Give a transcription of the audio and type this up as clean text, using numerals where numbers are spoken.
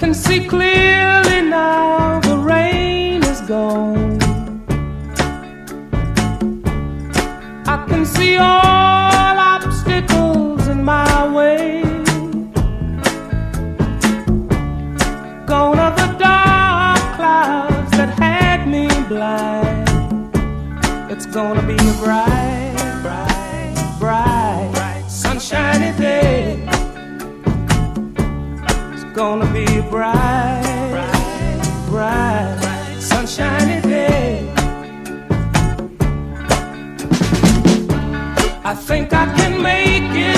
can see clearly now, the rain is gone. I can see all obstacles in my way. Gone are the dark clouds that had me blind. It's gonna be a bright, bright, bright, bright, sunshiny day. It's gonna be a bright, bright, bright, bright, sunshiny day. I think I can make it.